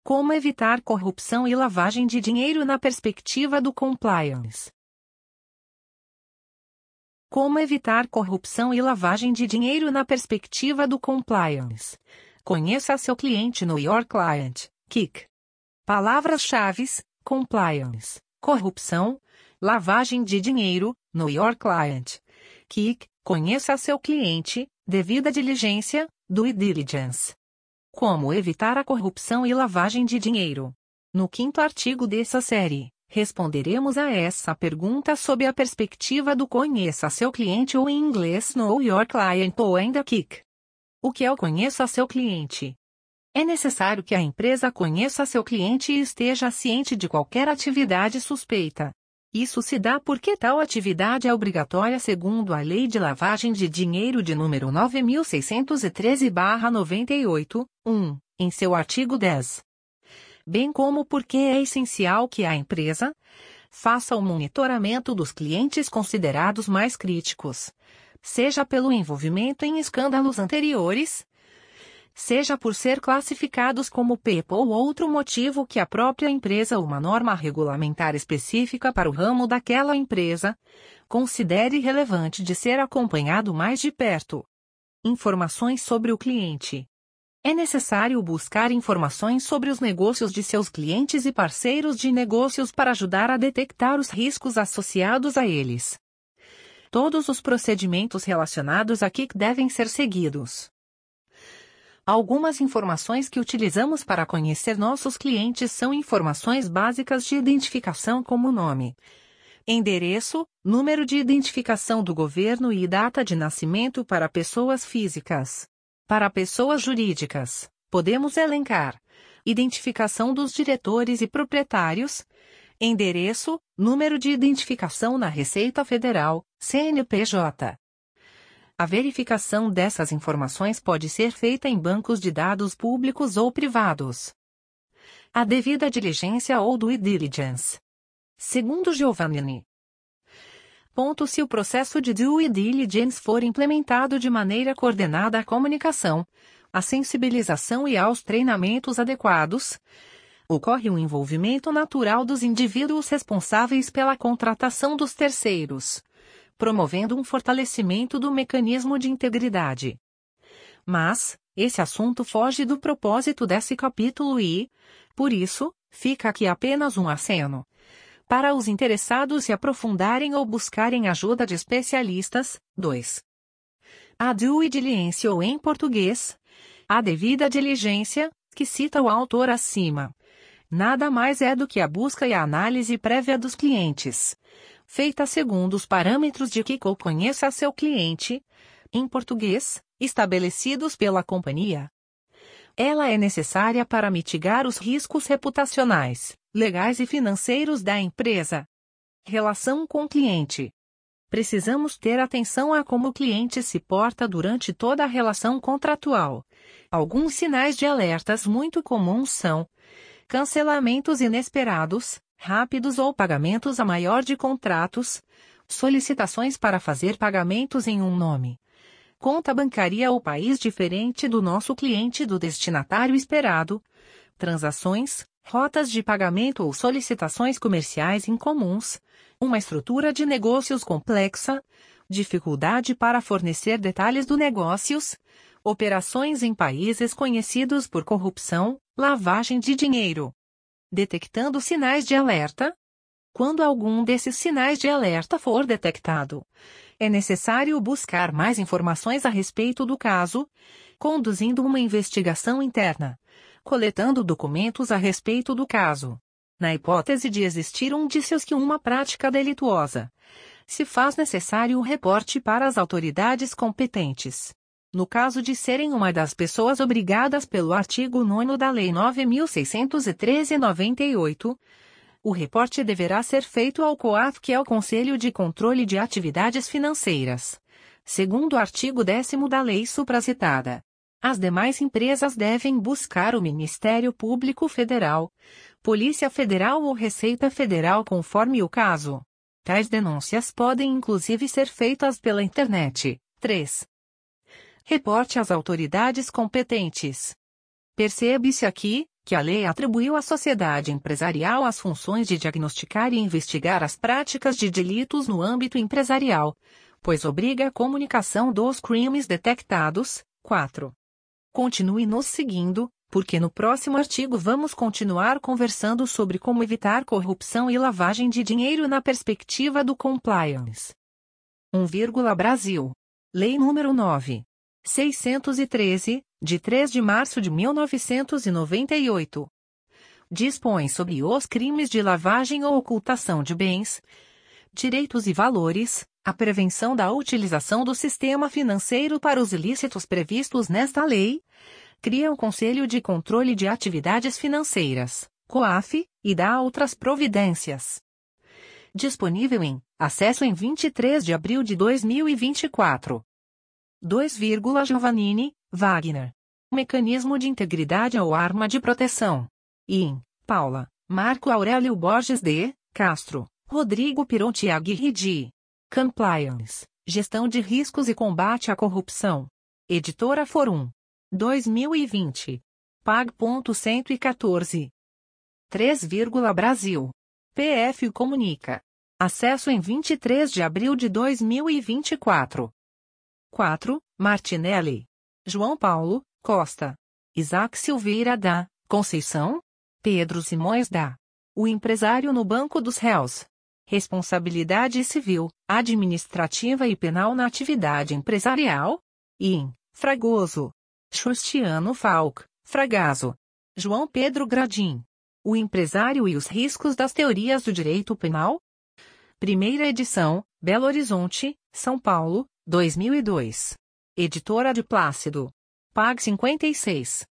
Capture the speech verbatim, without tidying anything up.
Como evitar corrupção e lavagem de dinheiro na perspectiva do compliance. Como evitar corrupção e lavagem de dinheiro na perspectiva do compliance. Conheça seu cliente Know Your Client, K I C. Palavras-chave: compliance, corrupção, lavagem de dinheiro, Know Your Client. K I C. Conheça seu cliente, devida diligência, due diligence. Como evitar a corrupção e lavagem de dinheiro. No quinto artigo dessa série, responderemos a essa pergunta sob a perspectiva do conheça seu cliente ou em inglês Know Your Client ou ainda K I C. O que é o conheça seu cliente? É necessário que a empresa conheça seu cliente e esteja ciente de qualquer atividade suspeita. Isso se dá porque tal atividade é obrigatória segundo a Lei de Lavagem de Dinheiro de número nove mil seiscentos e treze barra noventa e oito, um, em seu artigo dez. Bem como porque é essencial que a empresa faça o monitoramento dos clientes considerados mais críticos, seja pelo envolvimento em escândalos anteriores, seja por ser classificados como P E P ou outro motivo que a própria empresa ou uma norma regulamentar específica para o ramo daquela empresa considere relevante de ser acompanhado mais de perto. Informações sobre o cliente. É necessário buscar informações sobre os negócios de seus clientes e parceiros de negócios para ajudar a detectar os riscos associados a eles. Todos os procedimentos relacionados a K I C devem ser seguidos. Algumas informações que utilizamos para conhecer nossos clientes são informações básicas de identificação como nome, endereço, número de identificação do governo e data de nascimento para pessoas físicas. Para pessoas jurídicas, podemos elencar identificação dos diretores e proprietários, endereço, número de identificação na Receita Federal, C N P J. A verificação dessas informações pode ser feita em bancos de dados públicos ou privados. A devida diligência ou due diligence. Segundo Giovannini. Ponto se o processo de due diligence for implementado de maneira coordenada à comunicação, à sensibilização e aos treinamentos adequados, ocorre um envolvimento natural dos indivíduos responsáveis pela contratação dos terceiros, promovendo um fortalecimento do mecanismo de integridade. Mas, esse assunto foge do propósito desse capítulo e, por isso, fica aqui apenas um aceno. Para os interessados se aprofundarem ou buscarem ajuda de especialistas. dois. A due diligence ou em português, a devida diligência, que cita o autor acima, nada mais é do que a busca e a análise prévia dos clientes, feita segundo os parâmetros de K I C ou conheça seu cliente, em português, estabelecidos pela companhia. Ela é necessária para mitigar os riscos reputacionais, legais e financeiros da empresa. Relação com o cliente. Precisamos ter atenção a como o cliente se porta durante toda a relação contratual. Alguns sinais de alertas muito comuns são cancelamentos inesperados, rápidos ou pagamentos a maior de contratos, solicitações para fazer pagamentos em um nome, conta bancária ou país diferente do nosso cliente do destinatário esperado, transações, rotas de pagamento ou solicitações comerciais incomuns, uma estrutura de negócios complexa, dificuldade para fornecer detalhes do negócios, operações em países conhecidos por corrupção, lavagem de dinheiro. Detectando sinais de alerta. Quando algum desses sinais de alerta for detectado, é necessário buscar mais informações a respeito do caso, conduzindo uma investigação interna, coletando documentos a respeito do caso. Na hipótese de existir indícios que uma prática delituosa, se faz necessário o reporte para as autoridades competentes. No caso de serem uma das pessoas obrigadas pelo artigo nono da Lei nove mil seiscentos e treze barra noventa e oito, o reporte deverá ser feito ao COAF, que é o Conselho de Controle de Atividades Financeiras, segundo o artigo décimo da lei supracitada. As demais empresas devem buscar o Ministério Público Federal, Polícia Federal ou Receita Federal conforme o caso. Tais denúncias podem inclusive ser feitas pela internet. três. Reporte às autoridades competentes. Percebe-se aqui que a lei atribuiu à sociedade empresarial as funções de diagnosticar e investigar as práticas de delitos no âmbito empresarial, pois obriga a comunicação dos crimes detectados. quatro. Continue nos seguindo, porque no próximo artigo vamos continuar conversando sobre como evitar corrupção e lavagem de dinheiro na perspectiva do compliance. um. Brasil. Lei nº nove mil seiscentos e treze, de três de março de mil novecentos e noventa e oito. Dispõe sobre os crimes de lavagem ou ocultação de bens, direitos e valores, a prevenção da utilização do sistema financeiro para os ilícitos previstos nesta lei, cria o Conselho de Controle de Atividades Financeiras, COAF, e dá outras providências. Disponível em acesso em vinte e três de abril de dois mil e vinte e quatro. dois. Giovannini, Wagner. Mecanismo de integridade ou arma de proteção. In, Paula, Marco Aurélio Borges de Castro, Rodrigo Pironti Aguirre de Compliance, Gestão de Riscos e Combate à Corrupção. Editora Forum. dois mil e vinte. Pag. cento e quatorze. três. Brasil. P F Comunica. Acesso em vinte e três de abril de dois mil e vinte e quatro. quatro. Martinelli. João Paulo, Costa. Isaac Silveira da Conceição. Pedro Simões da. O empresário no Banco dos Réus. Responsabilidade civil, administrativa e penal na atividade empresarial. In, Fragoso. Xustiano Falck, Fragaso. João Pedro Gradim. O empresário e os riscos das teorias do direito penal. Primeira edição, Belo Horizonte, São Paulo, dois mil e dois. Editora de Plácido. Pag cinquenta e seis.